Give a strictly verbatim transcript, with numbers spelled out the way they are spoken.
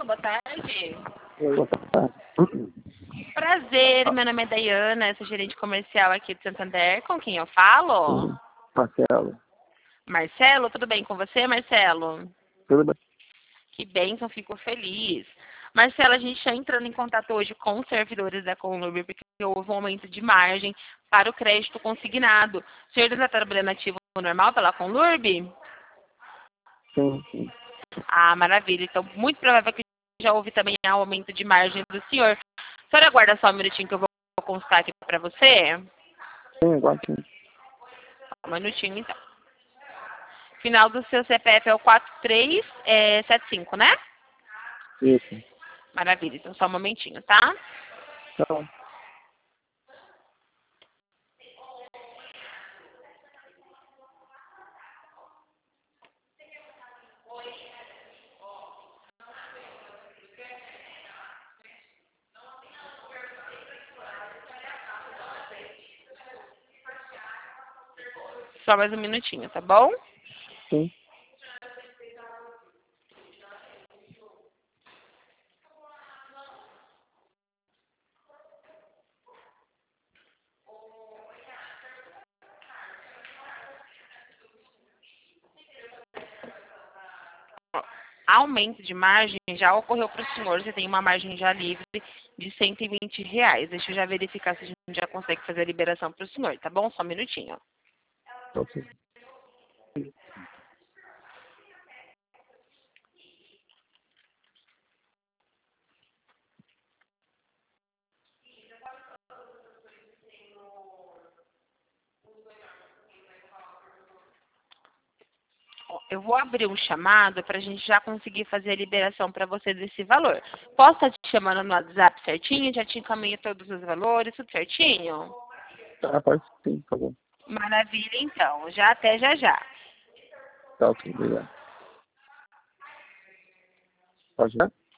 boa tarde. Oi, boa tarde. Prazer, meu nome é Dayana, eu sou gerente comercial aqui de Santander. Com quem eu falo? Sim, Marcelo. Marcelo, tudo bem com você, Marcelo? Tudo bem? Que bênção, fico feliz. Marcelo, a gente está entrando em contato hoje com os servidores da Conlurb porque houve um aumento de margem para o crédito consignado. O senhor está trabalhando ativo normal pela Conlurb? Sim, sim. Ah, maravilha. Então, muito provável que já houve também um aumento de margem do senhor. A senhora aguarda só um minutinho que eu vou constar aqui para você? Sim, igual sim. Um minutinho, então. Final do seu C P F é o quatro três sete cinco, né? Isso. Maravilha. Então, só um momentinho, tá? Então, Só mais um minutinho, tá bom? sim. Aumento de margem já ocorreu para o senhor. Você tem uma margem já livre de cento e vinte reais. Deixa eu já verificar se a gente já consegue fazer a liberação para o senhor, tá bom? Só um minutinho. Ok. Ó, eu vou abrir um chamado para a gente já conseguir fazer a liberação para você desse valor. Posso estar te chamando no WhatsApp certinho? Já te encaminho todos os valores, tudo certinho? Tá, pode sim, por favor. Maravilha, então. Já até já já. Tá, ok, obrigado. Pode ir?